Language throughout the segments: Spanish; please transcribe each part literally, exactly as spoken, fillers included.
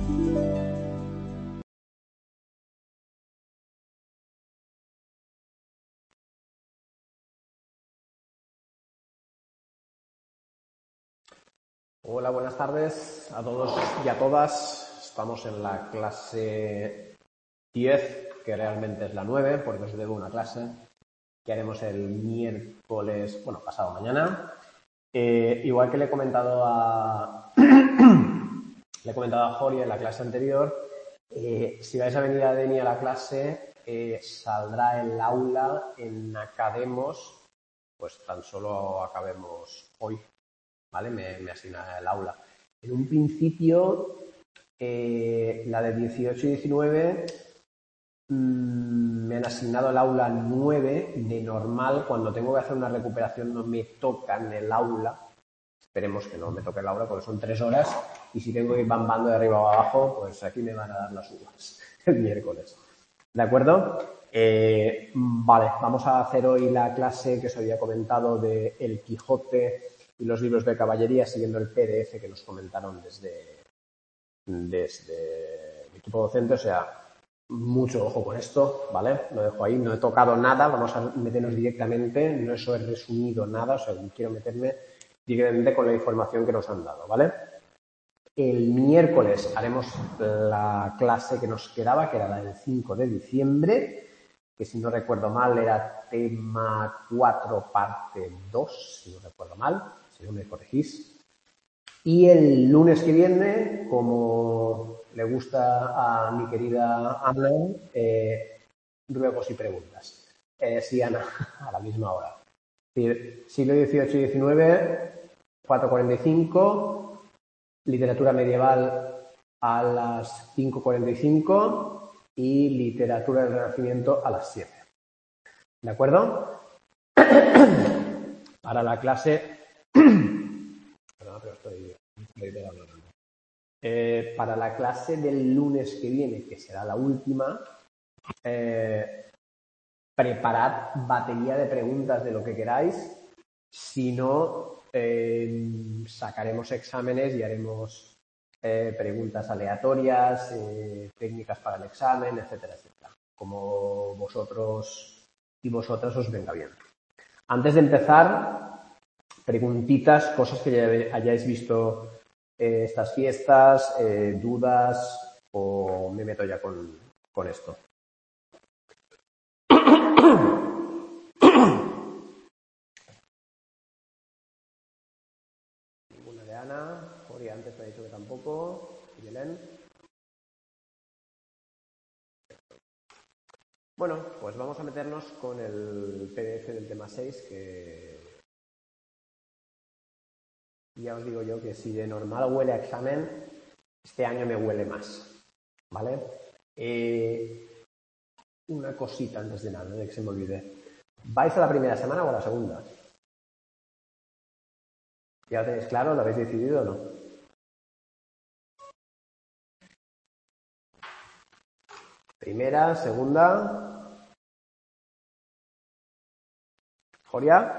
Hola, buenas tardes a todos y a todas. Estamos en la clase diez, que realmente es la nueve, porque os debo una clase que haremos el miércoles, bueno, pasado mañana. Eh, igual que le he comentado a le he comentado a Jori en la clase anterior, eh, si vais a venir a Deni a la clase, eh, saldrá el aula en Academos, pues tan solo acabemos hoy. ¿Vale? Me, me asigna el aula. En un principio, eh, la de dieciocho y diecinueve mmm, me han asignado el aula nueve de normal. Cuando tengo que hacer una recuperación no me tocan el aula. Esperemos que no me toque el aula porque son tres horas y si tengo que ir bambando de arriba o abajo, pues aquí me van a dar las uvas el miércoles. ¿De acuerdo? Eh, vale, vamos a hacer hoy la clase que os había comentado de El Quijote y los libros de caballería, siguiendo el P D F que nos comentaron desde, desde el equipo docente. O sea, mucho ojo con esto, ¿vale? Lo dejo ahí, no he tocado nada, vamos a meternos directamente, no eso he resumido nada, o sea, quiero meterme directamente con la información que nos han dado, ¿vale? El miércoles haremos la clase que nos quedaba, que era la del cinco de diciembre, que si no recuerdo mal era tema cuatro, parte dos, si no recuerdo mal, si no me corregís. Y el lunes que viene, como le gusta a mi querida Ana, eh, ruegos y preguntas. Eh, sí, Ana, a la misma hora. Es decir, siglo dieciocho y diecinueve, cuatro cuarenta y cinco, literatura medieval a las cinco cuarenta y cinco y literatura del Renacimiento a las siete. ¿De acuerdo? Para la clase... Perdón, pero estoy... estoy eh, para la clase del lunes que viene, que será la última, eh, preparad batería de preguntas de lo que queráis. Si no, eh, sacaremos exámenes y haremos eh, preguntas aleatorias, eh, técnicas para el examen, etcétera, etcétera. Como vosotros y vosotras os venga bien. Antes de empezar, preguntitas, cosas que ya hayáis visto eh, estas fiestas, eh, dudas, o me meto ya con, con esto. Ninguna de Ana, Jori antes me ha dicho que tampoco, y Belén. Bueno, pues vamos a meternos con el P D F del tema seis, que ya os digo yo que si de normal huele a examen, este año me huele más, ¿vale? Eh, una cosita antes de nada, de que se me olvide. ¿Vais a la primera semana o a la segunda? ¿Ya lo tenéis claro? ¿Lo habéis decidido o no? Primera, segunda. ¿Joria?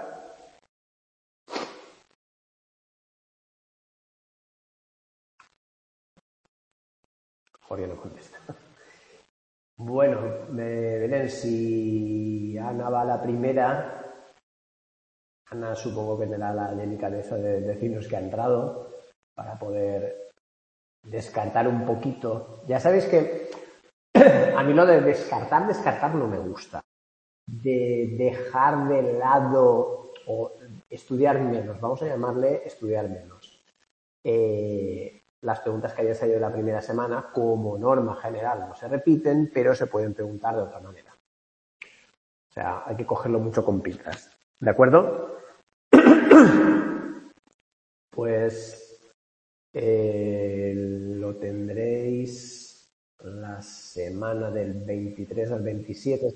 Joria no contesta. Bueno, me Belén, si Ana va a la primera, Ana supongo que tendrá la delicadeza de decirnos que ha entrado para poder descartar un poquito. Ya sabéis que a mí lo de descartar, descartar no me gusta. De dejar de lado o estudiar menos, vamos a llamarle estudiar menos. Eh, las preguntas que hayan salido la primera semana, como norma general, no se repiten, pero se pueden preguntar de otra manera. O sea, hay que cogerlo mucho con pinzas. ¿De acuerdo? Pues eh, lo tendréis la semana del veintitrés al veintisiete,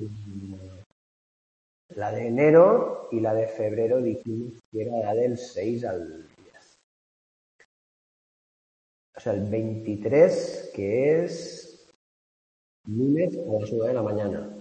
la de enero, y la de febrero dijimos que era la del seis al diez. O sea, el veintitrés, que es lunes a las nueve de la mañana.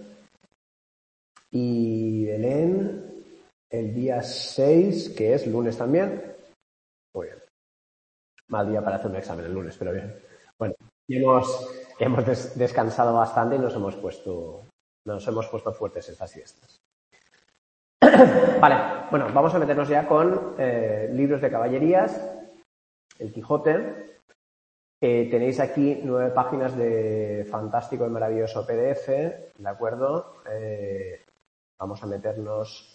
Y Belén, el día seis, que es lunes también. Muy bien. Mal día para hacer un examen el lunes, pero bien. Bueno, y hemos, hemos des, descansado bastante y nos hemos puesto, nos hemos puesto fuertes estas fiestas. Vale, bueno, vamos a meternos ya con eh, libros de caballerías, el Quijote. Eh, tenéis aquí nueve páginas de fantástico y maravilloso P D F, ¿de acuerdo? Eh, vamos a meternos,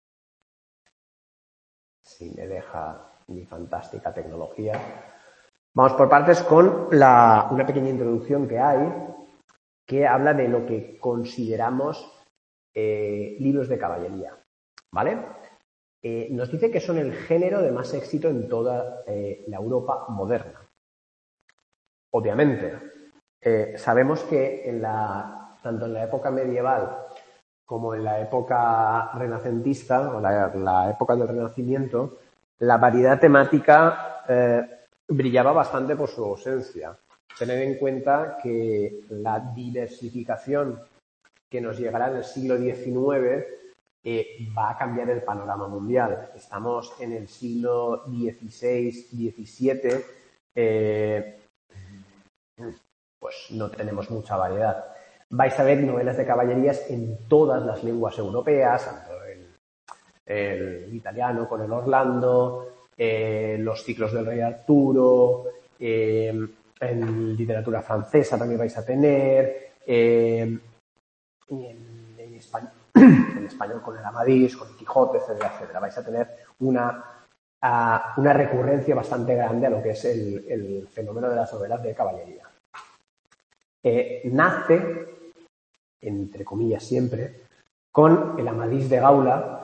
si me deja mi fantástica tecnología. Vamos por partes con la, una pequeña introducción que hay que habla de lo que consideramos eh, libros de caballería, ¿vale? Eh, nos dice que son el género de más éxito en toda eh, la Europa moderna. Obviamente, eh, sabemos que en la, tanto en la época medieval como en la época renacentista, o la, la época del Renacimiento, la variedad temática eh, brillaba bastante por su ausencia. Tened en cuenta que la diversificación que nos llegará en el siglo diecinueve eh, va a cambiar el panorama mundial. Estamos en el siglo dieciséis diecisiete, eh, pues no tenemos mucha variedad. Vais a ver novelas de caballerías en todas las lenguas europeas, tanto el, el italiano con el Orlando, eh, los ciclos del Rey Arturo, eh, en literatura francesa también vais a tener, eh, y en, en, español, en español con el Amadís, con el Quijote, etcétera, etcétera. Vais a tener una, uh, una recurrencia bastante grande a lo que es el, el fenómeno de las novelas de caballería. Eh, nace, entre comillas siempre, con el Amadís de Gaula,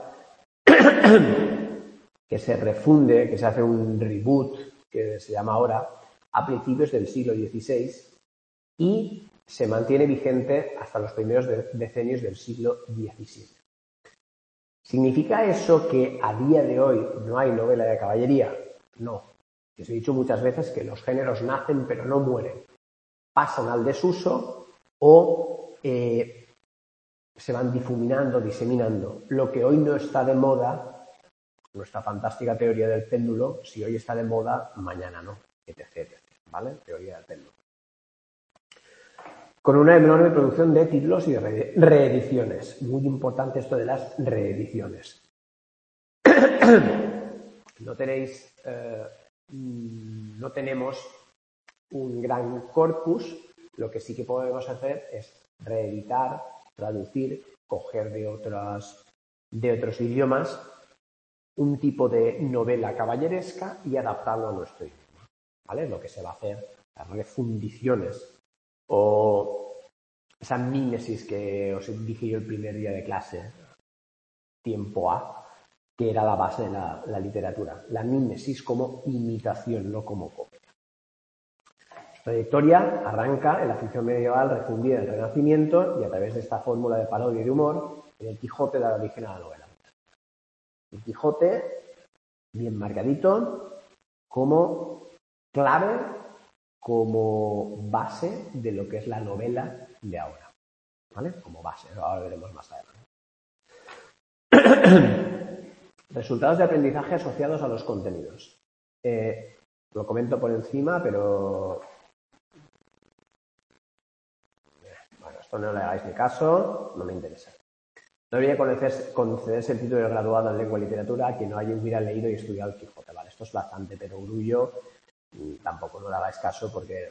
que se refunde, que se hace un reboot, que se llama ahora, a principios del siglo dieciséis y se mantiene vigente hasta los primeros de decenios del siglo diecisiete. ¿Significa eso que a día de hoy no hay novela de caballería? No. Os he dicho muchas veces que los géneros nacen pero no mueren. Pasan al desuso o eh, se van difuminando, diseminando. Lo que hoy no está de moda, nuestra fantástica teoría del péndulo, si hoy está de moda, mañana no, etcétera. ¿Vale? Teoría del péndulo. Con una enorme producción de títulos y de re reediciones. Muy importante esto de las reediciones. No tenéis, eh, no tenemos un gran corpus, lo que sí que podemos hacer es reeditar, traducir, coger de otras, de otros idiomas un tipo de novela caballeresca y adaptarlo a nuestro idioma, ¿vale? Lo que se va a hacer, las refundiciones o esa mímesis que os dije yo el primer día de clase, tiempo A, que era la base de la, la literatura. La mímesis como imitación, no como copia. La historia arranca en la ficción medieval refundida en el Renacimiento y a través de esta fórmula de parodia y de humor, en el Quijote da origen a la novela. El Quijote, bien marcadito, como clave, como base de lo que es la novela de ahora. ¿Vale? Como base, ahora veremos más adelante. Resultados de aprendizaje asociados a los contenidos. Eh, lo comento por encima, pero bueno, esto no le hagáis ni caso, no me interesa. No debería concederse el título de graduado en lengua y literatura a quien no haya hubiera leído y estudiado el Quijote. Vale, esto es bastante perogrullo y tampoco no le hagáis caso porque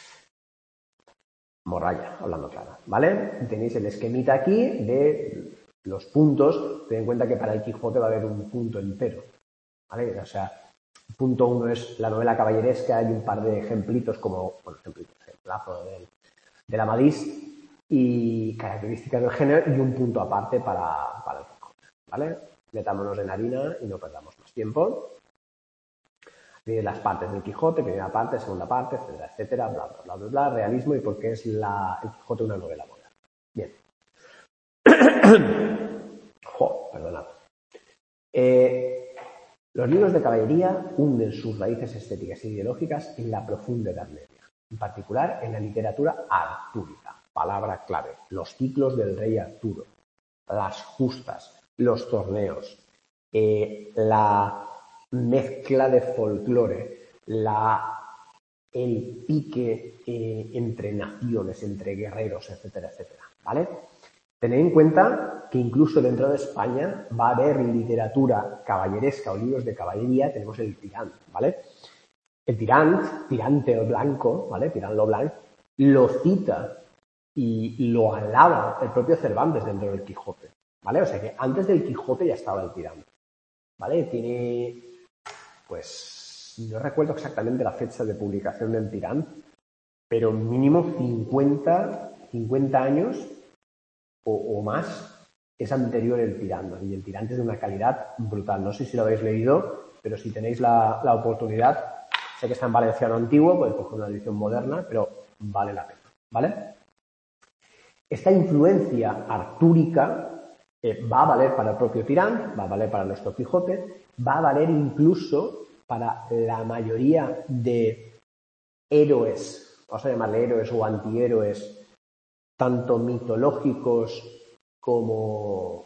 morralla, hablando claro, ¿vale? Tenéis el esquemita aquí de los puntos. Ten en cuenta que para el Quijote va a haber un punto entero, ¿vale? O sea, punto uno es la novela caballeresca, hay un par de ejemplitos como, bueno, ejemplitos, ejemplazo del, del Amadís y características del género y un punto aparte para, para el Quijote, ¿vale? Metámonos en harina y no perdamos más tiempo. De las partes del Quijote, primera parte, segunda parte, etcétera, etcétera, bla, bla, bla, bla, bla, realismo y por qué es la, el Quijote una novela moderna. Bien. Jo, perdonad. Eh, los libros de caballería hunden sus raíces estéticas e ideológicas en la profunda Edad Media, en particular en la literatura artúrica, palabra clave, los ciclos del rey Arturo, las justas, los torneos, eh, la mezcla de folclore, la el pique eh, entre naciones, entre guerreros, etcétera, etcétera, ¿vale? Tened en cuenta que incluso dentro de España va a haber literatura caballeresca o libros de caballería, tenemos el Tirant, ¿vale? El Tirant, Tirante o Blanco, ¿vale? Tirant lo Blanc, lo cita y lo alaba el propio Cervantes dentro del Quijote, ¿vale? O sea que antes del Quijote ya estaba el Tirant, ¿vale? Tiene, pues, no recuerdo exactamente la fecha de publicación del Tirant, pero mínimo cincuenta, cincuenta años o, o más es anterior el Tirant, y el Tirant es de una calidad brutal. No sé si lo habéis leído, pero si tenéis la, la oportunidad, sé que está en valenciano antiguo, podéis coger una edición moderna, pero vale la pena, ¿vale? Esta influencia artúrica eh, va a valer para el propio Tirant, va a valer para nuestro Quijote, va a valer incluso para la mayoría de héroes, vamos a llamarle héroes o antihéroes, tanto mitológicos como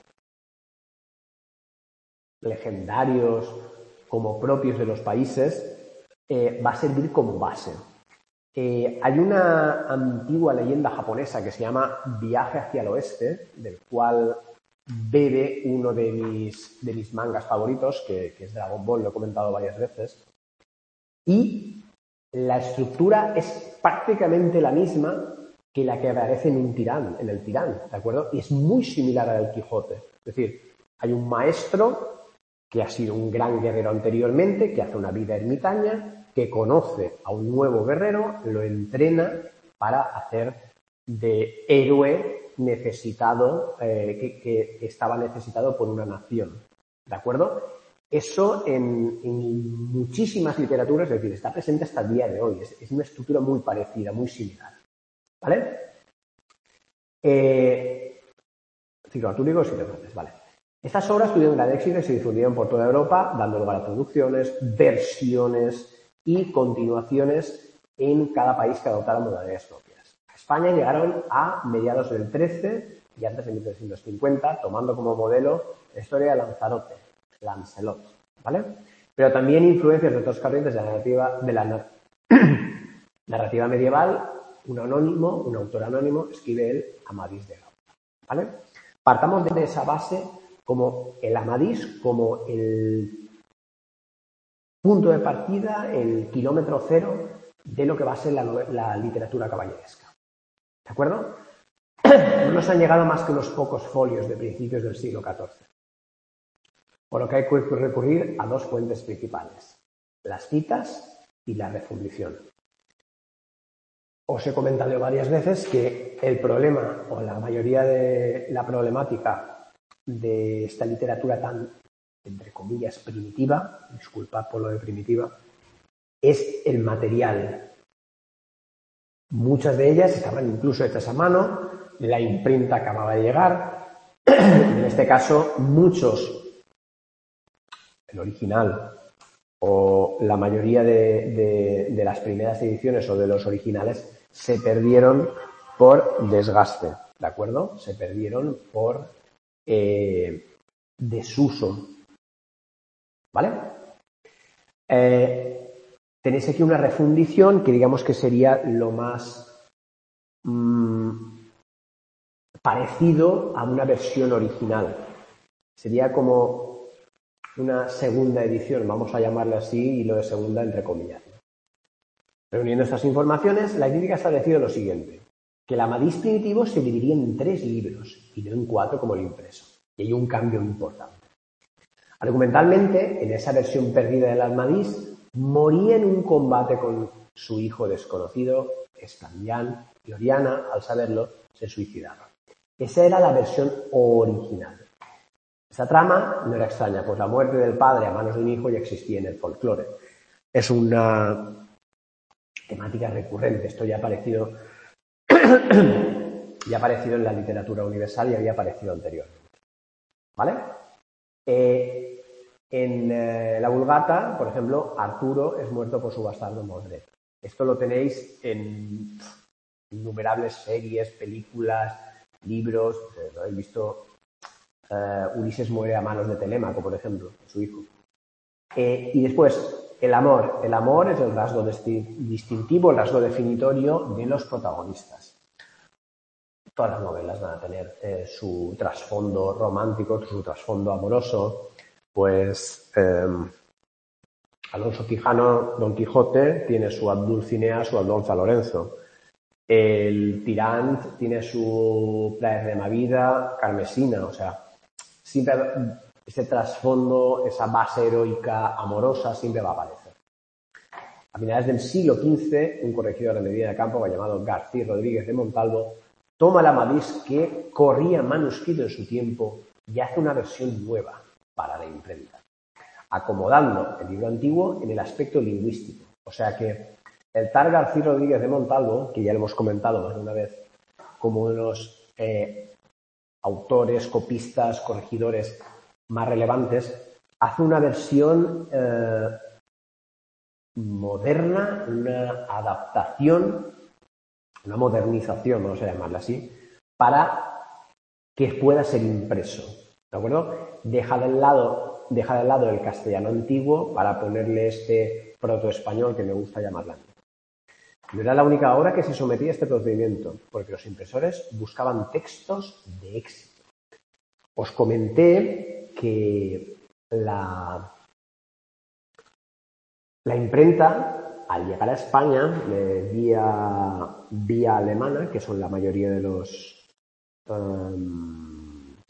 legendarios, como propios de los países, eh, va a servir como base. Eh, hay una antigua leyenda japonesa que se llama Viaje hacia el Oeste, del cual bebe uno de mis, de mis mangas favoritos, que, que es Dragon Ball, lo he comentado varias veces, y la estructura es prácticamente la misma que la que aparece en un Tirant, en el Tirant, ¿de acuerdo? Y es muy similar al Quijote. Es decir, hay un maestro que ha sido un gran guerrero anteriormente, que hace una vida ermitaña, que conoce a un nuevo guerrero, lo entrena para hacer de héroe necesitado, eh, que, que, que estaba necesitado por una nación, ¿de acuerdo? Eso en, en muchísimas literaturas, es decir, está presente hasta el día de hoy. Es, es una estructura muy parecida, muy similar, ¿vale? Eh, ciclo artúrico y Cervantes, ¿vale? Estas obras tuvieron gran éxito y se difundieron por toda Europa, dando lugar a traducciones, versiones y continuaciones en cada país que adoptara modalidades propias. A España llegaron a mediados del trece y antes de mil trescientos cincuenta, tomando como modelo la historia de Lanzarote, Lancelot, ¿vale? Pero también influencias de otras corrientes de la narrativa, de la narrativa medieval. Un anónimo, un autor anónimo, escribe el Amadís de Gaula, ¿vale? Partamos de esa base como el Amadís, como el punto de partida, el kilómetro cero de lo que va a ser la, la literatura caballeresca, ¿de acuerdo? No nos han llegado más que unos pocos folios de principios del siglo catorce, por lo que hay que recurrir a dos fuentes principales, las citas y la refundición. Os he comentado varias veces que el problema, o la mayoría de la problemática de esta literatura tan, entre comillas, primitiva, disculpad por lo de primitiva, es el material. Muchas de ellas estaban incluso hechas a mano, la imprenta acababa de llegar, en este caso muchos, el original, o la mayoría de, de, de las primeras ediciones o de los originales se perdieron por desgaste, ¿de acuerdo? Se perdieron por eh, desuso, ¿vale? Eh, tenéis aquí una refundición que digamos que sería lo más mmm, parecido a una versión original. Sería como una segunda edición, vamos a llamarla así, y lo de segunda entre comillas. Reuniendo estas informaciones, la crítica ha establecido lo siguiente, que el Amadís primitivo se dividía en tres libros y no en cuatro como el impreso, y hay un cambio importante. Argumentalmente, en esa versión perdida del Amadís, moría en un combate con su hijo desconocido, Esplandián, y Oriana, al saberlo, se suicidaba. Esa era la versión original. Esta trama no era extraña, pues la muerte del padre a manos de un hijo ya existía en el folclore. Es una temática recurrente, esto ya ha aparecido, ya ha aparecido en la literatura universal y había aparecido anteriormente, ¿vale? Eh, en eh, la Vulgata, por ejemplo, Arturo es muerto por su bastardo Modred. Esto lo tenéis en innumerables series, películas, libros, eh, lo habéis visto. Uh, Ulises muere a manos de Telémaco, por ejemplo, su hijo. Eh, y después, el amor. El amor es el rasgo distintivo, el rasgo definitorio de los protagonistas. Todas las novelas van a tener eh, su trasfondo romántico, su trasfondo amoroso. Pues eh, Alonso Quijano, Don Quijote, tiene su Dulcinea, su Aldonza Lorenzo. El Tirant tiene su Plaer de Mavida, Carmesina. O sea, siempre ese trasfondo, esa base heroica amorosa siempre va a aparecer. A finales del siglo quince, un corregidor de Medina de Campo llamado García Rodríguez de Montalvo toma el Amadís que corría manuscrito en su tiempo y hace una versión nueva para la imprenta, acomodando el libro antiguo en el aspecto lingüístico. O sea que el tal García Rodríguez de Montalvo, que ya lo hemos comentado más de una vez, como uno de los eh, autores, copistas, corregidores más relevantes, hace una versión eh, moderna, una adaptación, una modernización, vamos a llamarla así, para que pueda ser impreso, ¿de acuerdo? Deja del lado, deja del lado el castellano antiguo para ponerle este protoespañol que me gusta llamarla. No era la única obra que se sometía a este procedimiento, porque los impresores buscaban textos de éxito. Os comenté que la, la imprenta, al llegar a España, eh, vía, vía alemana, que son la mayoría de los, um,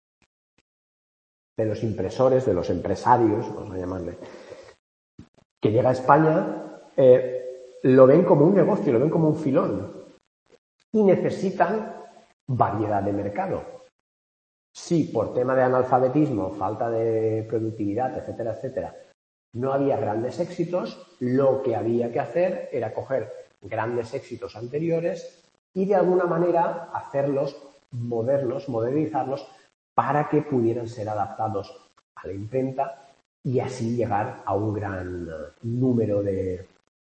de los impresores, de los empresarios, vamos a llamarle, que llega a España, eh, lo ven como un negocio, lo ven como un filón y necesitan variedad de mercado. Si por tema de analfabetismo, falta de productividad, etcétera, etcétera, no había grandes éxitos, lo que había que hacer era coger grandes éxitos anteriores y de alguna manera hacerlos modernos, modernizarlos para que pudieran ser adaptados a la imprenta y así llegar a un gran número de,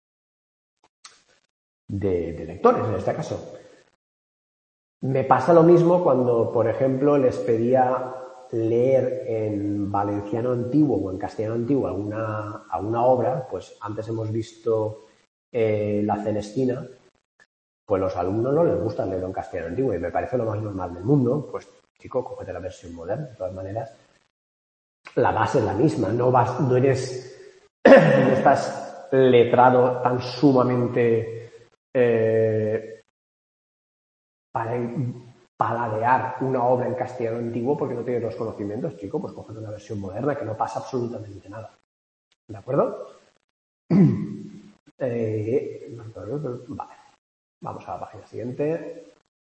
de, de lectores en este caso. Me pasa lo mismo cuando, por ejemplo, les pedía leer en valenciano antiguo o en castellano antiguo alguna, alguna obra. Pues antes hemos visto eh, La Celestina, pues los alumnos no les gusta leerlo en castellano antiguo y me parece lo más normal del mundo. Pues chico, cógete la versión moderna. De todas maneras, la base es la misma, no, vas, no eres, no estás letrado tan sumamente eh, para paladear una obra en castellano antiguo porque no tienes los conocimientos, chico, pues cógete una versión moderna que no pasa absolutamente nada. ¿De acuerdo? Eh, vale. Vamos a la página siguiente.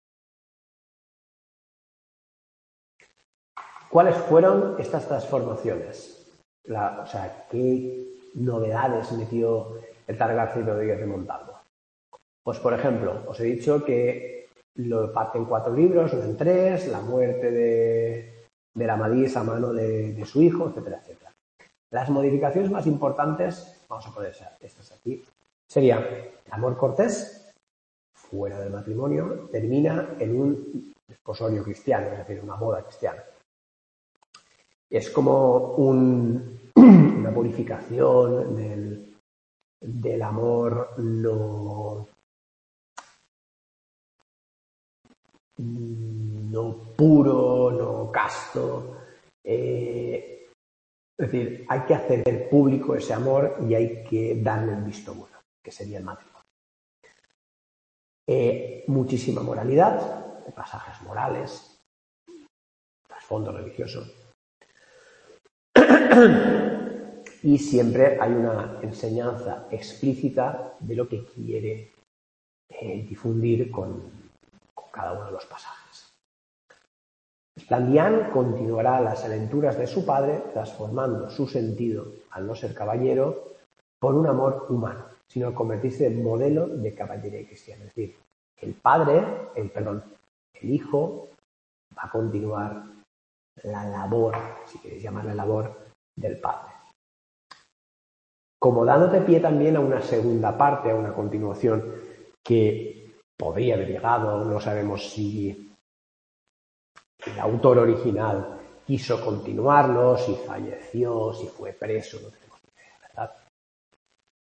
¿Cuáles fueron estas transformaciones? La, o sea, ¿qué novedades metió el tal García Rodríguez de Montalvo? Pues, por ejemplo, os he dicho que lo parte en cuatro libros, no en tres, la muerte de, del Amadís a mano de, de su hijo, etcétera, etcétera. Las modificaciones más importantes, vamos a poner estas aquí, sería el amor cortés, fuera del matrimonio, termina en un desposorio cristiano, es decir, una boda cristiana. Es como un, una purificación del, del amor no, no puro, no casto. Eh, es decir, hay que hacer público ese amor y hay que darle el visto bueno, que sería el matrimonio. Eh, muchísima moralidad, pasajes morales, trasfondo religioso. Y siempre hay una enseñanza explícita de lo que quiere eh, difundir con, con cada uno de los pasajes. Esplandián continuará las aventuras de su padre, transformando su sentido, al no ser caballero, por un amor humano, sino al convertirse en modelo de caballería cristiana. Es decir, el padre, el, perdón, el hijo va a continuar la labor, si queréis llamarla labor, del padre. Como dándote pie también a una segunda parte, a una continuación que podría haber llegado, no sabemos si el autor original quiso continuarlo, si falleció, si fue preso, no tenemos ni idea, ¿verdad?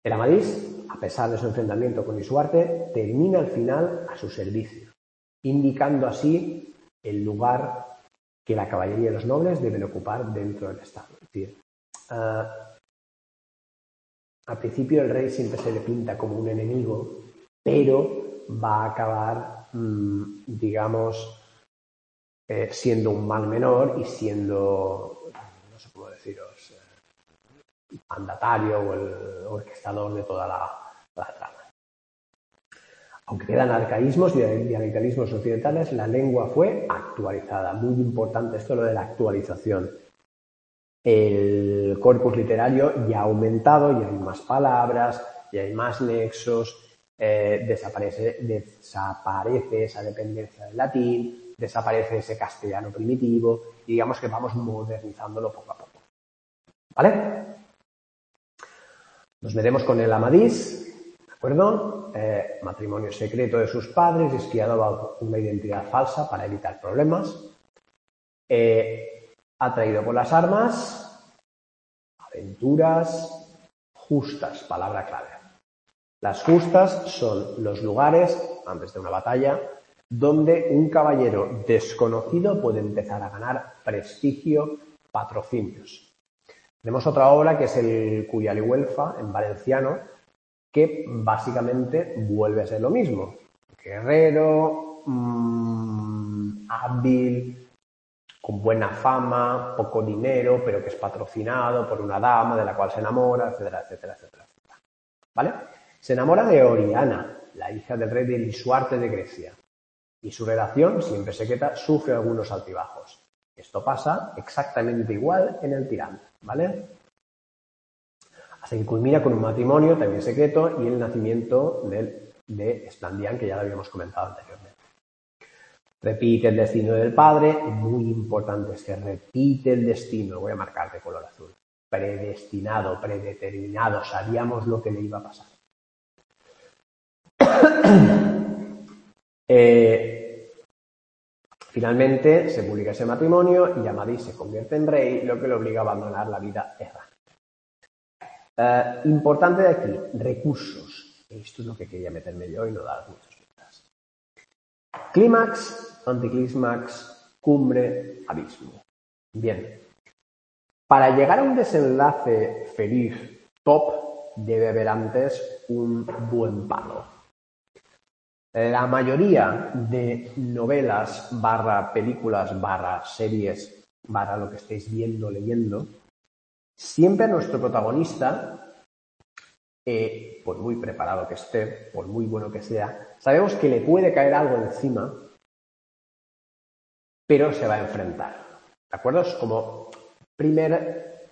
El Amadís, a pesar de su enfrentamiento con Lisuarte, termina al final a su servicio, indicando así el lugar que la caballería y los nobles deben ocupar dentro del Estado. Es decir, uh, al principio el rey siempre se le pinta como un enemigo, pero va a acabar, mmm, digamos, eh, siendo un mal menor y siendo, no sé cómo deciros, eh, mandatario o el orquestador de toda la, la trama. Aunque quedan arcaísmos y dialectalismos occidentales, la lengua fue actualizada. Muy importante esto, lo de la actualización. El corpus literario ya ha aumentado, ya hay más palabras, ya hay más nexos, eh, desaparece, desaparece esa dependencia del latín, desaparece ese castellano primitivo y digamos que vamos modernizándolo poco a poco. ¿Vale? Nos metemos con el Amadís. ¿De acuerdo? Eh, matrimonio secreto de sus padres, esquiado bajo una identidad falsa para evitar problemas. Eh, atraído por las armas, aventuras, justas, palabra clave. Las justas son los lugares, antes de una batalla, donde un caballero desconocido puede empezar a ganar prestigio, patrocinios. Tenemos otra obra que es el Curialihuelfa, en valenciano, que básicamente vuelve a ser lo mismo. Guerrero, mmm, hábil, con buena fama, poco dinero, pero que es patrocinado por una dama de la cual se enamora, etcétera, etcétera, etcétera, etcétera. ¿Vale? Se enamora de Oriana, la hija del rey de Lisuarte de Grecia, y su relación, siempre secreta, sufre algunos altibajos. Esto pasa exactamente igual en el Tirán, ¿vale? Hasta que culmina con un matrimonio también secreto y el nacimiento de, de Esplandián, que ya lo habíamos comentado anteriormente. Repite el destino del padre, muy importante es que repite el destino, lo voy a marcar de color azul. Predestinado, predeterminado, sabíamos lo que le iba a pasar. eh, finalmente se publica ese matrimonio y Amadís se convierte en rey, lo que le obliga a abandonar la vida errante. Uh, importante de aquí, recursos. Esto es lo que quería meterme yo y no dar muchas vueltas. Clímax, anticlímax, cumbre, abismo. Bien. Para llegar a un desenlace feliz, top, debe haber antes un buen palo. La mayoría de novelas, barra películas, barra series, barra lo que estéis viendo, leyendo, siempre a nuestro protagonista, eh, por muy preparado que esté, por muy bueno que sea, sabemos que le puede caer algo encima, pero se va a enfrentar. ¿De acuerdo? Es como primer,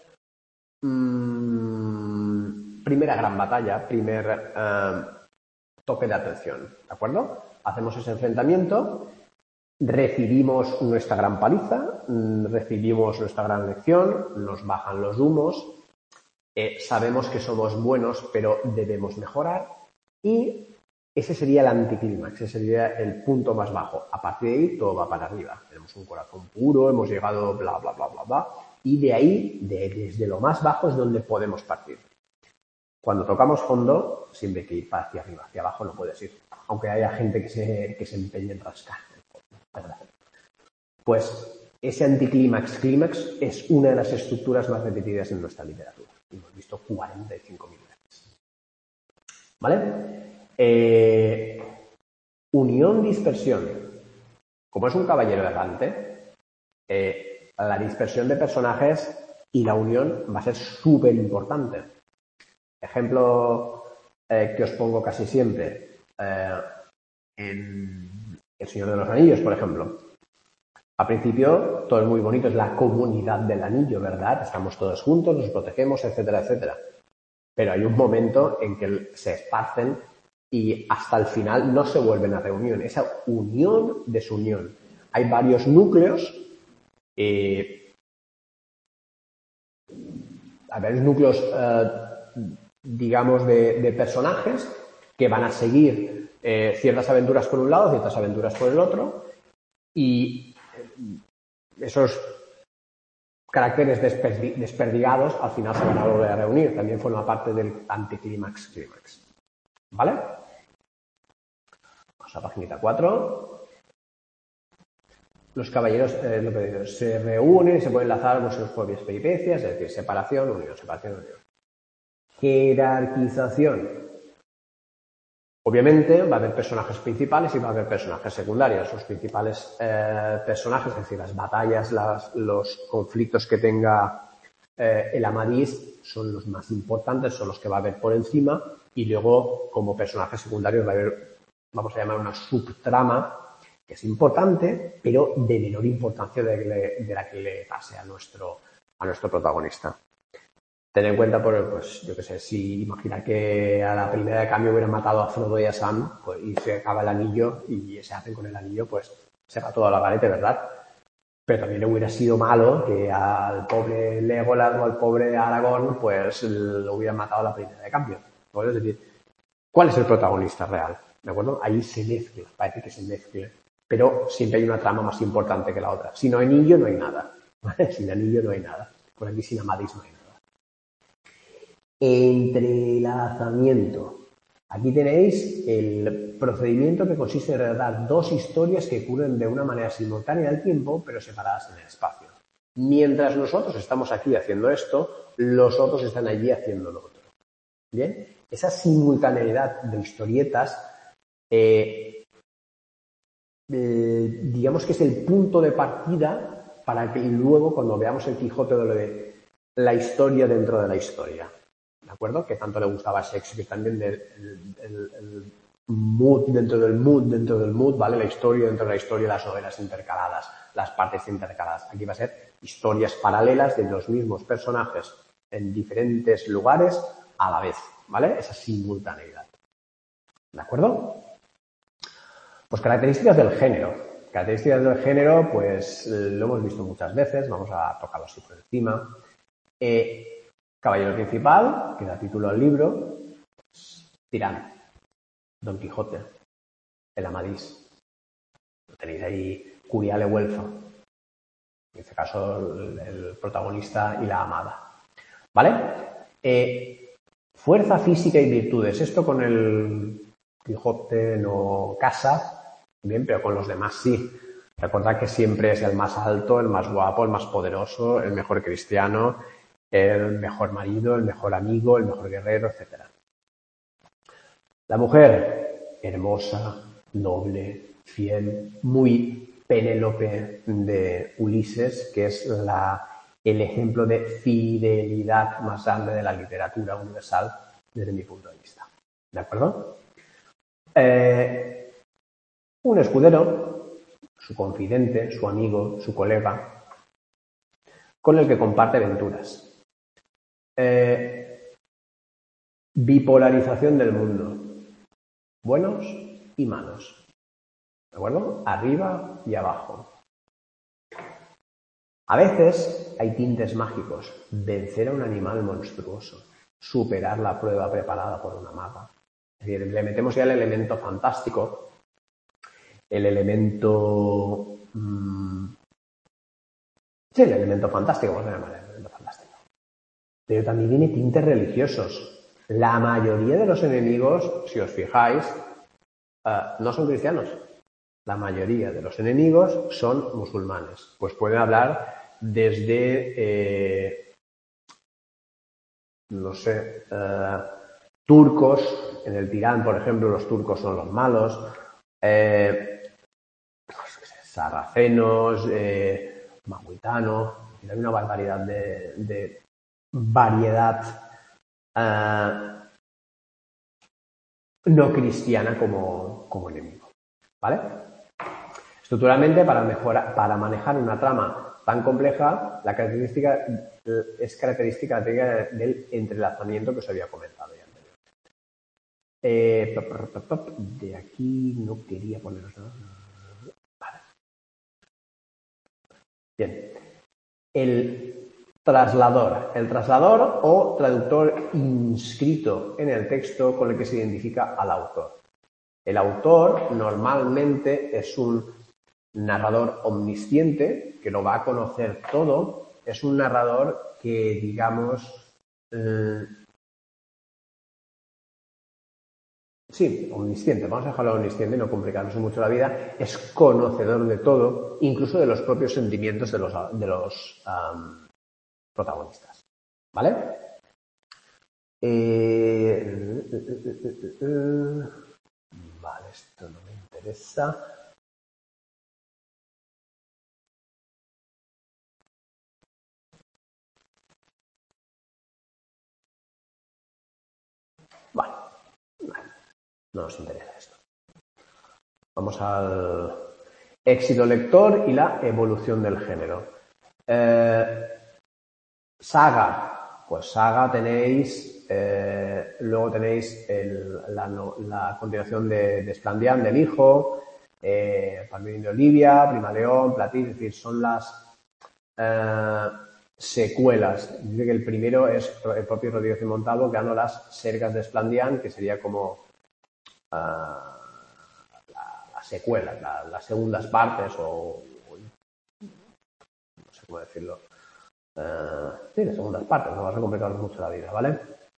mmm, primera gran batalla, primer uh, toque de atención. ¿De acuerdo? Hacemos ese enfrentamiento, recibimos nuestra gran paliza, recibimos nuestra gran lección, nos bajan los humos, eh, sabemos que somos buenos pero debemos mejorar y ese sería el anticlímax, ese sería el punto más bajo. A partir de ahí todo va para arriba. Tenemos un corazón puro, hemos llegado bla bla bla bla bla y de ahí, de, desde lo más bajo es donde podemos partir. Cuando tocamos fondo siempre hay que ir para hacia arriba, hacia abajo no puedes ir, aunque haya gente que se, que se empeñe en rascar. ¿Verdad? Pues ese anticlímax, clímax es una de las estructuras más repetidas en nuestra literatura. Hemos visto cuarenta y cinco mil veces. ¿Vale? Eh, unión-dispersión. Como es un caballero errante, eh, la dispersión de personajes y la unión va a ser súper importante. Ejemplo eh, que os pongo casi siempre. Eh, en El Señor de los Anillos, por ejemplo. Al principio todo es muy bonito, es la comunidad del anillo, ¿verdad? Estamos todos juntos, nos protegemos, etcétera, etcétera. Pero hay un momento en que se esparcen y hasta el final no se vuelven a reunión. Esa unión, desunión. Hay varios núcleos, eh, hay varios núcleos, eh, digamos, de, de personajes que van a seguir eh, ciertas aventuras por un lado, ciertas aventuras por el otro, y esos caracteres desperdi desperdigados al final se van a volver a reunir. También forma parte del anticlímax clímax. ¿Vale? Vamos a la paginita cuatro. Los caballeros eh, lo que digo, se reúnen y se pueden enlazar con sus propias peripecias, es decir, separación, unión, separación, unión. Jerarquización. Obviamente va a haber personajes principales y va a haber personajes secundarios. Los principales eh, personajes, es decir, las batallas, las, los conflictos que tenga eh, el Amadís son los más importantes, son los que va a haber por encima, y luego como personajes secundarios va a haber, vamos a llamar, una subtrama que es importante, pero de menor importancia de, de, de la que le pase a nuestro, a nuestro protagonista. Ten en cuenta, por, pues, yo qué sé, si imagina que a la primera de cambio hubieran matado a Frodo y a Sam, pues, y se acaba el anillo y se hacen con el anillo, pues se va todo a la garete, ¿verdad? Pero también le hubiera sido malo que al pobre Legolas o al pobre Aragorn, pues lo hubieran matado a la primera de cambio. ¿No? Es decir, ¿cuál es el protagonista real? ¿De acuerdo? Ahí se mezcla, parece que se mezcle, pero siempre hay una trama más importante que la otra. Sin anillo no hay nada, ¿vale? Sin anillo no hay nada. Por aquí sin Amadís no hay nada. Entrelazamiento. Aquí tenéis el procedimiento que consiste en relatar dos historias que ocurren de una manera simultánea al tiempo, pero separadas en el espacio. Mientras nosotros estamos aquí haciendo esto, los otros están allí haciendo lo otro. ¿Bien? Esa simultaneidad de historietas, eh, eh, digamos que es el punto de partida para que luego, cuando veamos el Quijote de lo de la historia dentro de la historia. ¿De acuerdo? Que tanto le gustaba a Shakespeare también del el, el, el mood dentro del mood dentro del mood, ¿vale? La historia dentro de la historia, las novelas intercaladas, las partes intercaladas. Aquí va a ser historias paralelas de los mismos personajes en diferentes lugares a la vez, ¿vale? Esa simultaneidad. ¿De acuerdo? Pues características del género. Características del género, pues lo hemos visto muchas veces, vamos a tocarlo así por encima. Eh, Caballero principal, que da título al libro, Tirán, Don Quijote, el Amadís. Lo tenéis ahí, Curiale Huelfa, en este caso el, el protagonista y la amada. ¿Vale? Eh, fuerza física y virtudes. Esto con el Quijote no casa, bien, pero con los demás sí. Recordad que siempre es el más alto, el más guapo, el más poderoso, el mejor cristiano, el mejor marido, el mejor amigo, el mejor guerrero, etcétera. La mujer, hermosa, noble, fiel, muy Penélope de Ulises, que es la, el ejemplo de fidelidad más grande de la literatura universal desde mi punto de vista. ¿De acuerdo? Eh, un escudero, su confidente, su amigo, su colega, con el que comparte aventuras. Eh, bipolarización del mundo, buenos y malos, ¿de acuerdo? Arriba y abajo. A veces hay tintes mágicos, vencer a un animal monstruoso, superar la prueba preparada por una maga. Es decir, le metemos ya el elemento fantástico, el elemento... Mmm, sí, el elemento fantástico, vamos a llamar el elemento fantástico. Pero también tiene tintes religiosos. La mayoría de los enemigos, si os fijáis, uh, no son cristianos. La mayoría de los enemigos son musulmanes. Pues pueden hablar desde, eh, no sé, uh, turcos. En el Tirán, por ejemplo, los turcos son los malos. Eh, sarracenos, eh, maguitanos. Hay una barbaridad de... de variedad uh, no cristiana como, como enemigo, ¿vale? Estructuralmente, para, mejorar, para manejar una trama tan compleja, la característica es característica del entrelazamiento que os había comentado ya anteriormente. Eh, pop, pop, pop, de aquí no quería poneros nada. Vale. Bien. El traslador. El traslador o traductor inscrito en el texto con el que se identifica al autor. El autor normalmente es un narrador omnisciente que lo va a conocer todo Es un narrador que, digamos, eh, sí, omnisciente, vamos a dejarlo omnisciente y no complicarnos mucho la vida, es conocedor de todo, incluso de los propios sentimientos de los, de los um, protagonistas. ¿Vale? Eh, eh, eh, eh, eh, vale, esto no me interesa. Vale, vale, no nos interesa esto. Vamos al éxito lector y la evolución del género. Eh, saga, pues saga tenéis, eh, luego tenéis el, la, la continuación de, de Esplandián, del hijo, eh, Palmerín de Olivia, Prima León, Platín, es decir, son las eh, secuelas. Dice que el primero es el propio Rodríguez y Montalvo creando las Sergas de Esplandián, que sería como uh, la, la secuela, la, las segundas partes o, o no sé cómo decirlo. Uh, sí, las segundas partes, no vas a complicar mucho la vida, ¿vale?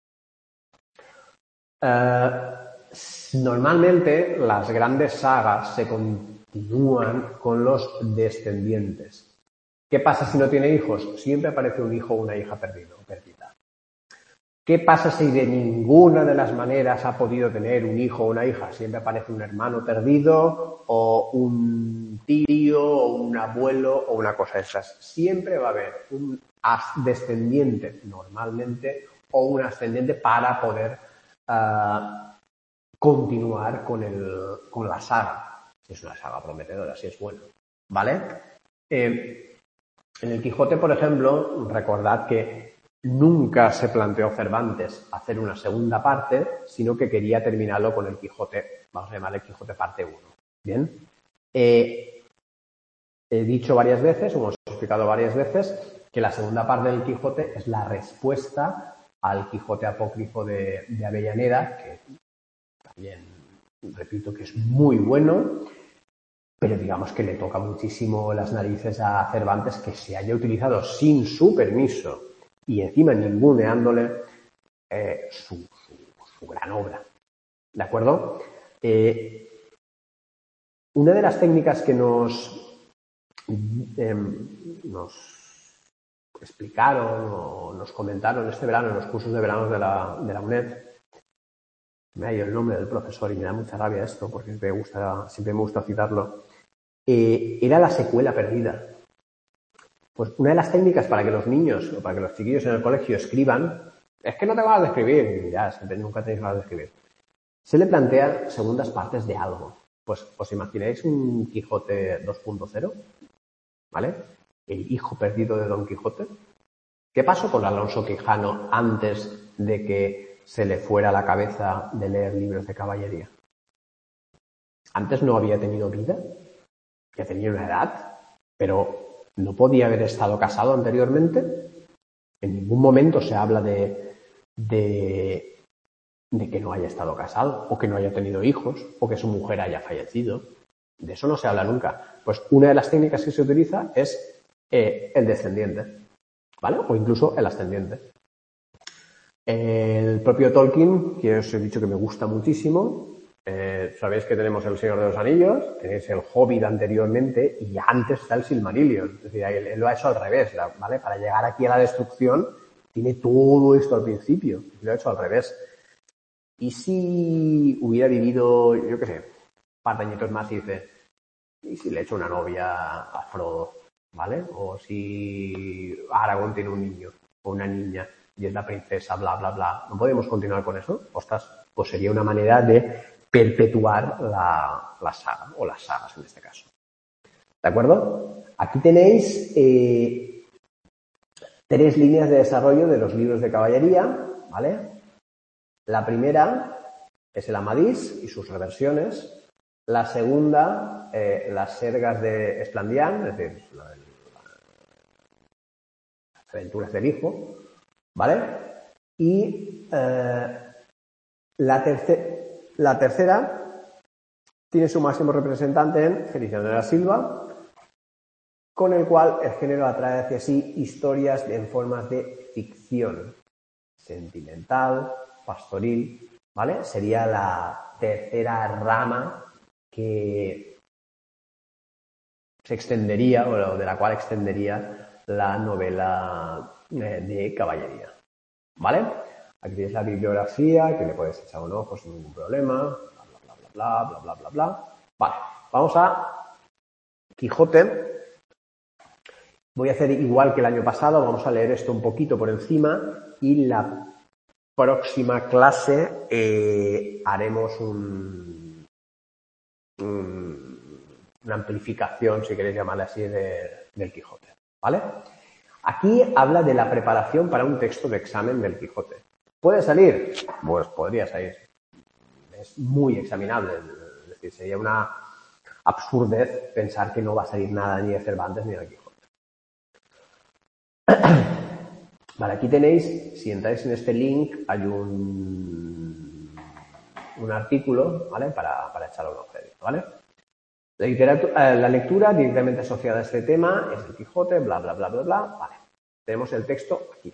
Uh, normalmente las grandes sagas se continúan con los descendientes. ¿Qué pasa si no tiene hijos? Siempre aparece un hijo o una hija perdido, perdida. ¿Qué pasa si de ninguna de las maneras ha podido tener un hijo o una hija? Siempre aparece un hermano perdido o un tío o un abuelo o una cosa de esas. Siempre va a haber un descendiente normalmente o un ascendiente para poder uh, continuar con, el, con la saga. Si es una saga prometedora, si es bueno. ¿Vale? Eh, En el Quijote, por ejemplo, recordad que nunca se planteó Cervantes hacer una segunda parte, sino que quería terminarlo con el Quijote, vamos a llamarle Quijote parte uno. ¿Bien? Eh, he dicho varias veces, o hemos explicado varias veces, que la segunda parte del Quijote es la respuesta al Quijote apócrifo de, de Avellaneda, que también, repito, que es muy bueno, pero digamos que le toca muchísimo las narices a Cervantes que se haya utilizado sin su permiso y encima ninguneándole eh, su, su, su gran obra. ¿De acuerdo? Eh, una de las técnicas que nos, eh, nos explicaron o nos comentaron este verano en los cursos de verano de la, de la UNED, me ha ido el nombre del profesor y me da mucha rabia esto porque me gusta, siempre me gusta citarlo, eh, era la secuela perdida. Pues una de las técnicas para que los niños o para que los chiquillos en el colegio escriban, es que no tengo ganas de escribir, ya, siempre, nunca tenéis ganas de escribir. Se le plantea segundas partes de algo. Pues os imagináis un Quijote dos punto cero, ¿vale? El hijo perdido de Don Quijote. ¿Qué pasó con Alonso Quijano antes de que se le fuera la cabeza de leer libros de caballería? Antes no había tenido vida, ya tenía una edad, pero no podía haber estado casado anteriormente. En ningún momento se habla de, de, de que no haya estado casado, o que no haya tenido hijos, o que su mujer haya fallecido. De eso no se habla nunca. Pues una de las técnicas que se utiliza es eh, el descendiente, ¿vale? O incluso el ascendiente. El propio Tolkien, que os he dicho que me gusta muchísimo, eh, sabéis que tenemos El Señor de los Anillos, tenéis el Hobbit anteriormente y antes está el Silmarillion. Es decir, él, él lo ha hecho al revés, ¿vale? Para llegar aquí a la destrucción tiene todo esto al principio, lo ha hecho al revés. Y si hubiera vivido, yo qué sé, un par de añitos más y dice, ¿y si le echo una novia a Frodo? ¿Vale? O si Aragorn tiene un niño o una niña y es la princesa, bla, bla, bla. ¿No podemos continuar con eso? Ostras, pues sería una manera de perpetuar la, la saga, o las sagas en este caso. ¿De acuerdo? Aquí tenéis eh, tres líneas de desarrollo de los libros de caballería, ¿vale? La primera es el Amadís y sus reversiones. La segunda, eh, las Sergas de Esplandián, es decir, la, la, las aventuras del hijo, ¿vale? Y eh, la, terce la tercera tiene su máximo representante en Feliciano de la Silva, con el cual el género atrae hacia sí historias en formas de ficción sentimental, pastoril, ¿vale? Sería la tercera rama que se extendería, o de la cual extendería la novela eh, de caballería, ¿vale? Aquí tienes la bibliografía, que le puedes echar un ojo sin ningún problema, bla, bla, bla, bla, bla, bla, bla, bla. Vale, vamos a Quijote. Voy a hacer igual que el año pasado, vamos a leer esto un poquito por encima y la próxima clase eh, haremos un, un, una amplificación, si queréis llamarle así, de, del Quijote, ¿vale? Aquí habla de la preparación para un texto de examen del Quijote. ¿Puede salir? Pues podría salir. Es muy examinable, es decir, sería una absurdez pensar que no va a salir nada ni de Cervantes ni de Quijote. Vale, aquí tenéis, si entráis en este link, hay un, un artículo, ¿vale? Para, para echar un ojo, ¿vale? La, literatura, eh, la lectura directamente asociada a este tema es el Quijote, bla, bla, bla, bla, bla. Vale, tenemos el texto aquí.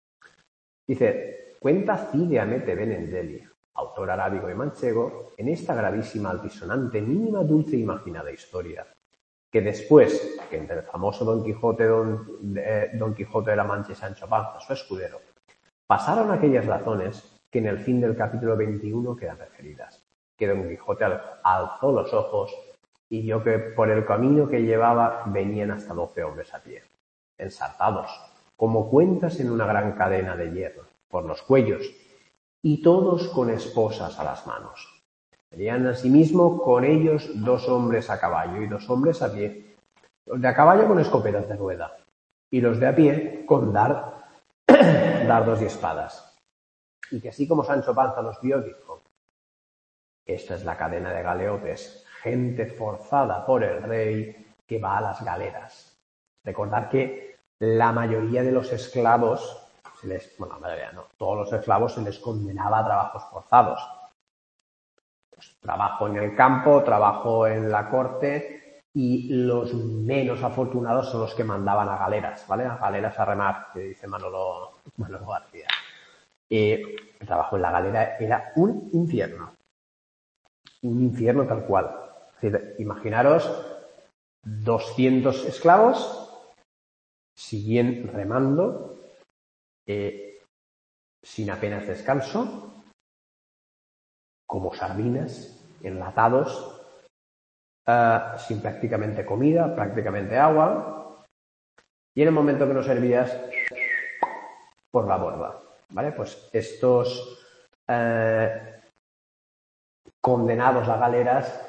Dice, cuenta Cide Hamete Benengeli, autor arábigo y manchego, en esta gravísima, altisonante, mínima, dulce e imaginada historia, que después que entre el famoso Don Quijote, Don, eh, Don Quijote de la Mancha y Sancho Panza, su escudero, pasaron aquellas razones que en el fin del capítulo veintiuno quedan referidas, que Don Quijote alzó los ojos y vio que por el camino que llevaba venían hasta doce hombres a pie, ensartados, como cuentas en una gran cadena de hierro, por los cuellos, y todos con esposas a las manos. Venían asimismo con ellos dos hombres a caballo y dos hombres a pie, los de a caballo con escopetas de rueda, y los de a pie con dar, dardos y espadas. Y que así como Sancho Panza los vio, dijo, esta es la cadena de galeotes, gente forzada por el rey que va a las galeras. Recordad que la mayoría de los esclavos, se les, bueno, la mayoría no, todos los esclavos se les condenaba a trabajos forzados. Pues, trabajo en el campo, trabajo en la corte y los menos afortunados son los que mandaban a galeras, ¿vale? A galeras a remar, que dice Manolo, Manolo García. Eh, el trabajo en la galera era un infierno. Un infierno tal cual. Es decir, imaginaros doscientos esclavos siguen remando eh, sin apenas descanso, como sardinas, enlatados, eh, sin prácticamente comida, prácticamente agua, y en el momento que no servías, por la borda, ¿vale? Pues estos eh, condenados a galeras,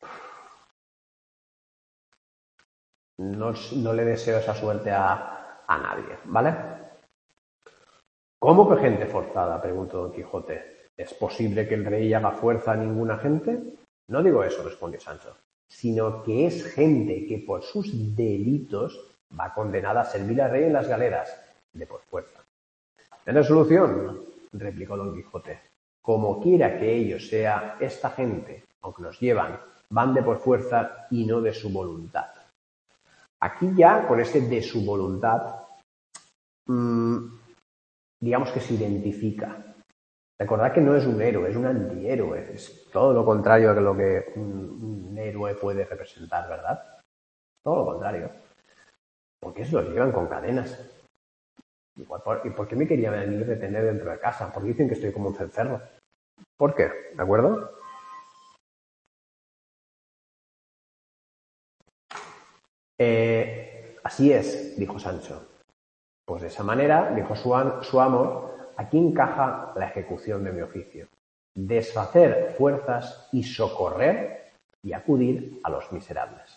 no, no le deseo esa suerte a, a nadie, ¿vale? ¿Cómo que gente forzada?, preguntó Don Quijote. ¿Es posible que el rey haga fuerza a ninguna gente? No digo eso, respondió Sancho, sino que es gente que por sus delitos va condenada a servir al rey en las galeras, de por fuerza. ¿Tienes solución?, replicó Don Quijote. Como quiera que ello sea, esta gente, aunque nos llevan, van de por fuerza y no de su voluntad. Aquí ya, con este de su voluntad, mmm, digamos que se identifica. Recordad que no es un héroe, es un antihéroe. Es todo lo contrario de lo que un, un héroe puede representar, ¿verdad? Todo lo contrario. ¿Por qué se los llevan con cadenas? ¿Y por, ¿y por qué me quería venir a detener dentro de casa? Porque dicen que estoy como un cencerro. ¿Por qué? ¿De acuerdo? Eh, así es, dijo Sancho. Pues de esa manera, dijo su, su amo, aquí encaja la ejecución de mi oficio. Desfacer fuerzas y socorrer y acudir a los miserables.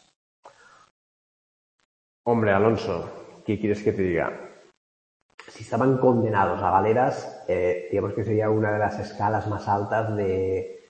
Hombre, Alonso, ¿qué quieres que te diga? Si estaban condenados a galeras, eh, digamos que sería una de las escalas más altas de,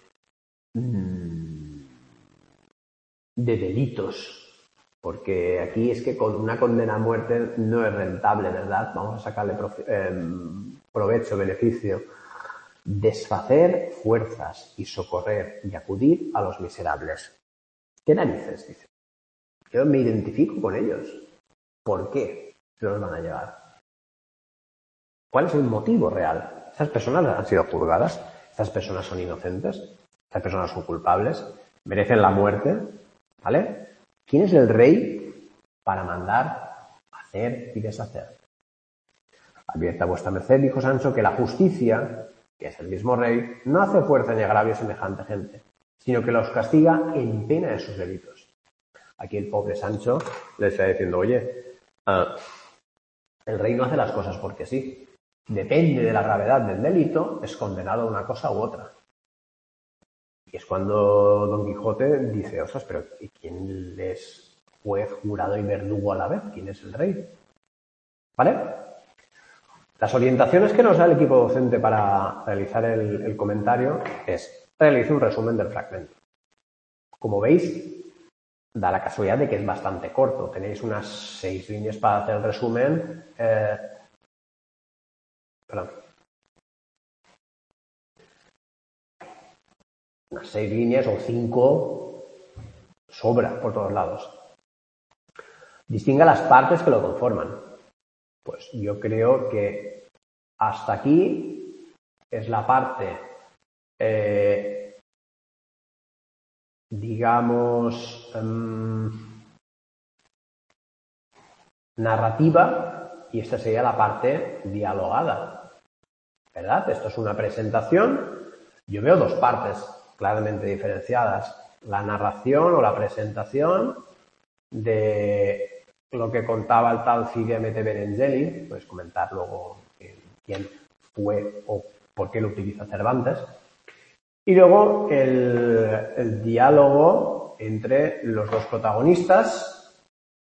de delitos. Porque aquí es que con una condena a muerte no es rentable, ¿verdad? Vamos a sacarle eh, provecho, beneficio. Desfacer fuerzas y socorrer y acudir a los miserables. ¿Qué narices? Dice. Yo me identifico con ellos. ¿Por qué se los van a llevar? ¿Cuál es el motivo real? ¿Estas personas han sido juzgadas? ¿Estas personas son inocentes? ¿Estas personas son culpables? ¿Merecen la muerte? ¿Vale? ¿Quién es el rey para mandar, hacer y deshacer? Advierta vuestra merced, dijo Sancho, que la justicia, que es el mismo rey, no hace fuerza ni agravio a semejante gente, sino que los castiga en pena de sus delitos. Aquí el pobre Sancho le está diciendo, oye, uh, el rey no hace las cosas porque sí. Depende de la gravedad del delito, es condenado a una cosa u otra. Y es cuando Don Quijote dice, ostras, pero ¿quién es juez, jurado y verdugo a la vez? ¿Quién es el rey? ¿Vale? Las orientaciones que nos da el equipo docente para realizar el, el comentario es, realice un resumen del fragmento. Como veis, da la casualidad de que es bastante corto. Tenéis unas seis líneas para hacer el resumen. Eh, perdón. Unas seis líneas o cinco sobra por todos lados. Distinga las partes que lo conforman. Pues yo creo que hasta aquí es la parte, eh, digamos, um, narrativa, y esta sería la parte dialogada, ¿verdad? Esto es una presentación. Yo veo dos partes claramente diferenciadas. La narración o la presentación de lo que contaba el tal Cide Hamete Benengeli, puedes comentar luego quién fue o por qué lo utiliza Cervantes, y luego el, el diálogo entre los dos protagonistas,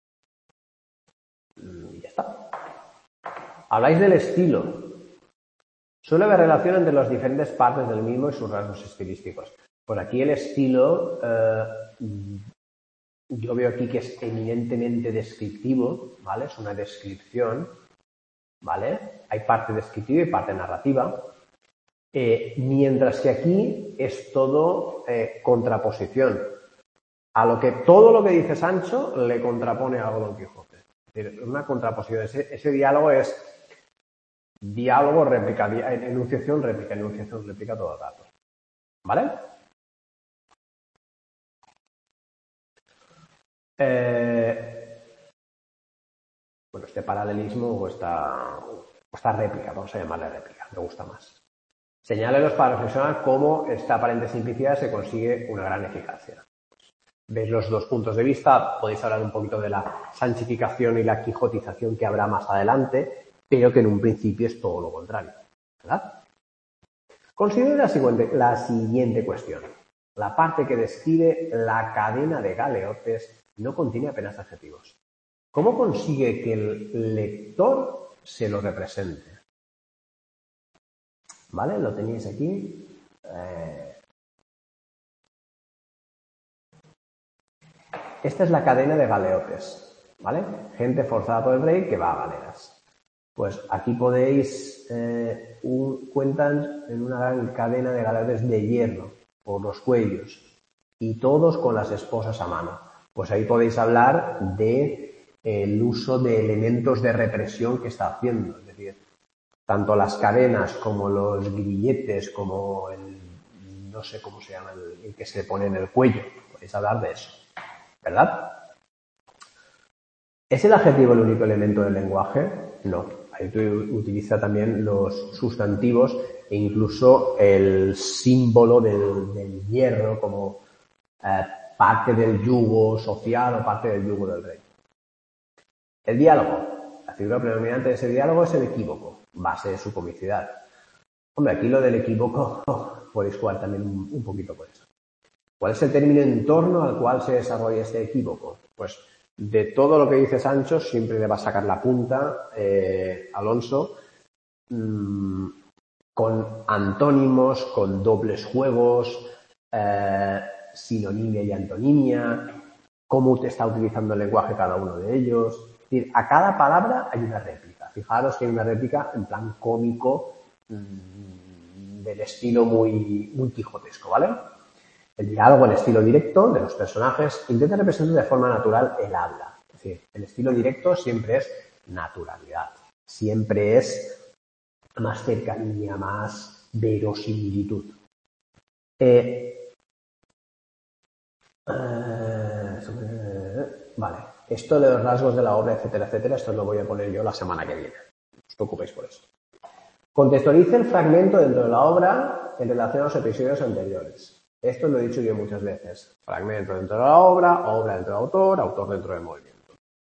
y ya está. Habláis del estilo. Suele haber relación entre las diferentes partes del mismo y sus rasgos estilísticos. Por aquí el estilo, eh, yo veo aquí que es eminentemente descriptivo, ¿vale? Es una descripción, ¿vale? Hay parte descriptiva y parte narrativa. Eh, mientras que aquí es todo eh, contraposición. A lo que todo lo que dice Sancho le contrapone algo Don Quijote. Es decir, una contraposición. Ese, ese diálogo es diálogo, réplica, enunciación, réplica, enunciación, réplica todo el rato. ¿Vale? Eh, bueno, este paralelismo o esta, o esta réplica, vamos a llamarle réplica, me gusta más. Señálelos para reflexionar cómo esta aparente simplicidad se consigue una gran eficacia. Veis los dos puntos de vista, podéis hablar un poquito de la sanchificación y la quijotización que habrá más adelante, pero que en un principio es todo lo contrario, ¿verdad? Considere la siguiente, la siguiente cuestión. La parte que describe la cadena de galeotes no contiene apenas adjetivos. ¿Cómo consigue que el lector se lo represente? ¿Vale? Lo tenéis aquí. Eh... Esta es la cadena de galeotes, ¿vale? Gente forzada por el rey que va a galeras. Pues aquí podéis, eh, un, cuentan en una gran cadena de galeotes de hierro por los cuellos y todos con las esposas a mano. Pues ahí podéis hablar de eh, el uso de elementos de represión que está haciendo. Es decir, tanto las cadenas como los grilletes, como el, no sé cómo se llama, el, el que se pone en el cuello. Podéis hablar de eso, ¿verdad? ¿Es el adjetivo el único elemento del lenguaje? No. Ahí utiliza también los sustantivos e incluso el símbolo del, del hierro como eh, parte del yugo social o parte del yugo del rey. El diálogo. La figura predominante de ese diálogo es el equívoco, base de su comicidad. Hombre, aquí lo del equívoco podéis jugar también un, un poquito con eso. ¿Cuál es el término en torno al cual se desarrolla este equívoco? Pues de todo lo que dice Sancho siempre le va a sacar la punta eh, Alonso mmm, con antónimos, con dobles juegos, eh, sinonimia y antonimia, cómo está utilizando el lenguaje cada uno de ellos. Es decir, a cada palabra hay una réplica. Fijaros que hay una réplica en plan cómico mmm, del estilo muy, muy quijotesco, ¿vale? El diálogo en estilo directo de los personajes intenta representar de forma natural el habla. decir, el estilo directo siempre es naturalidad, siempre es más cercanía, más verosimilitud. Eh, eh, vale, esto de los rasgos de la obra, etcétera, etcétera, esto lo voy a poner yo la semana que viene. No os preocupéis por eso. Contextualice el fragmento dentro de la obra en relación a los episodios anteriores. Esto lo he dicho yo muchas veces. Fragmento dentro de la obra, obra dentro del autor, autor dentro del movimiento.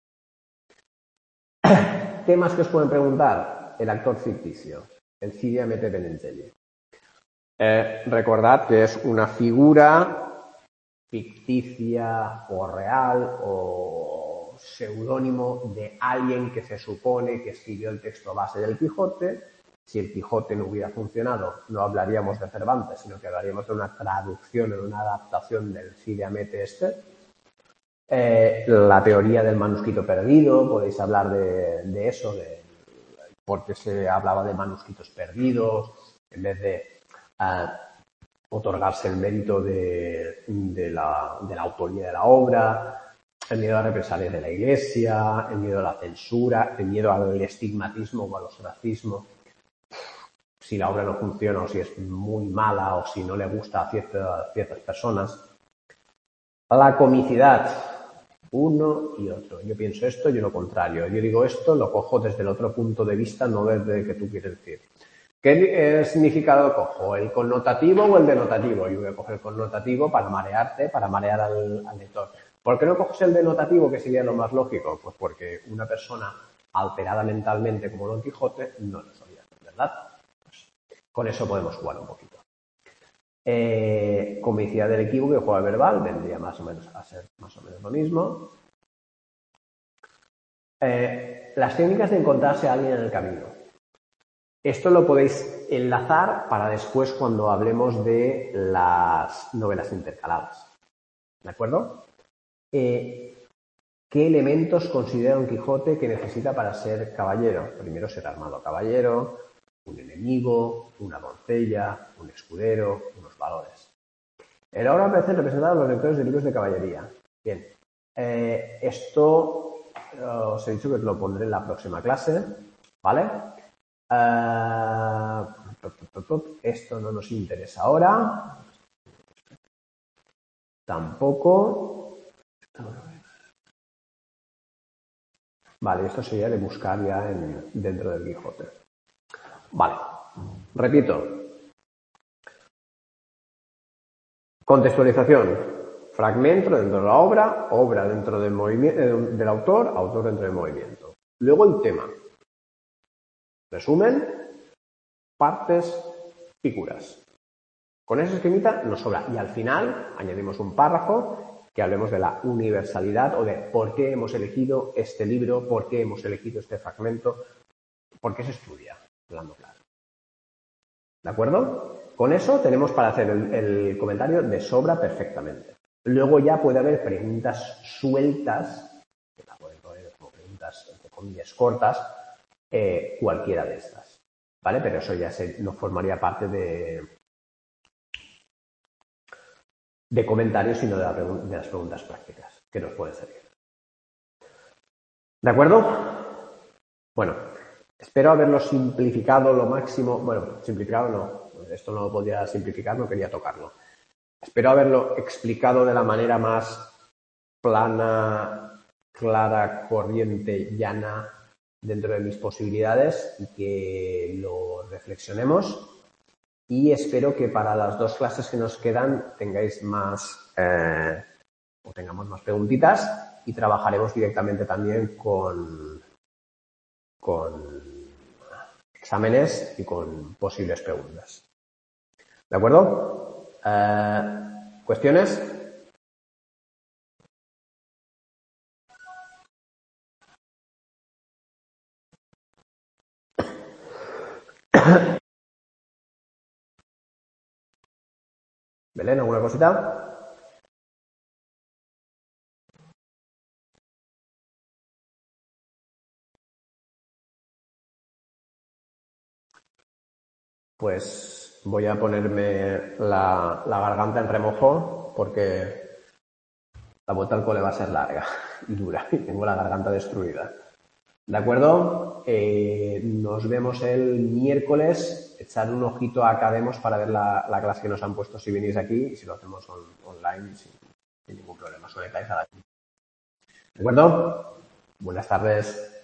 ¿Qué más que os pueden preguntar? El actor ficticio, el Cidia Mete Benengeli. Eh, recordad que es una figura ficticia o real o seudónimo de alguien que se supone que escribió el texto base del Quijote. Si el Quijote no hubiera funcionado, no hablaríamos de Cervantes, sino que hablaríamos de una traducción, o una adaptación del Cide Hamete este. Eh, la teoría del manuscrito perdido, podéis hablar de, de eso, de por qué se hablaba de manuscritos perdidos, en vez de eh, otorgarse el mérito de, de, la, de la autoría de la obra, el miedo a represalias de la Iglesia, el miedo a la censura, el miedo al estigmatismo o al ostracismo. Si la obra no funciona o si es muy mala o si no le gusta a ciertas, ciertas personas. La comicidad, uno y otro. Yo pienso esto y lo contrario. Yo digo esto, lo cojo desde el otro punto de vista, no desde el que tú quieres decir. ¿Qué significado cojo? ¿El connotativo o el denotativo? Yo voy a coger el connotativo para marearte, para marear al, al lector. ¿Por qué no coges el denotativo, que sería lo más lógico? Pues porque una persona alterada mentalmente como Don Quijote no lo sabía, ¿verdad? Con eso podemos jugar un poquito. Eh, comicidad del equívoco y juego verbal vendría más o menos a ser más o menos lo mismo. Eh, las técnicas de encontrarse a alguien en el camino. Esto lo podéis enlazar para después cuando hablemos de las novelas intercaladas. ¿De acuerdo? Eh, ¿Qué elementos considera Don Quijote que necesita para ser caballero? Primero, ser armado caballero, un enemigo, una doncella, un escudero, unos valores. En la obra aparecen representados los lectores de libros de caballería. Bien, eh, esto eh, os he dicho que os lo pondré en la próxima clase, ¿vale? Eh, esto no nos interesa ahora. Tampoco. Vale, esto sería de buscar ya en, dentro del Quijote. Vale, repito. Contextualización. Fragmento dentro de la obra, obra dentro del, movimiento, del autor, autor dentro del movimiento. Luego el tema. Resumen, partes, figuras. Con esa esquemita nos sobra. Y al final añadimos un párrafo que hablemos de la universalidad o de por qué hemos elegido este libro, por qué hemos elegido este fragmento, por qué se estudia, hablando claro. ¿De acuerdo? Con eso tenemos para hacer el, el comentario de sobra perfectamente. Luego ya puede haber preguntas sueltas, que la pueden poner como preguntas, entre comillas, cortas, eh, cualquiera de estas. ¿Vale? Pero eso ya se, no formaría parte de, de comentarios, sino de, la, de las preguntas prácticas que nos pueden servir. ¿De acuerdo? Bueno, espero haberlo simplificado lo máximo. Bueno, simplificado no. Esto no lo podía simplificar, no quería tocarlo. Espero haberlo explicado de la manera más plana, clara, corriente, llana, dentro de mis posibilidades y que lo reflexionemos. Y espero que para las dos clases que nos quedan tengáis más eh, o tengamos más preguntitas y trabajaremos directamente también con, con exámenes y con posibles preguntas. ¿De acuerdo? Eh, ¿Cuestiones? Belén, ¿alguna cosita? Pues voy a ponerme la, la garganta en remojo porque la vuelta al cole va a ser larga. dura y tengo la garganta destruida. ¿De acuerdo? Eh, nos vemos el miércoles. Echad un ojito a Academos para ver la, la clase que nos han puesto si venís aquí y si lo hacemos on, online sin, sin ningún problema. Os conectáis a la... ¿De acuerdo? Buenas tardes.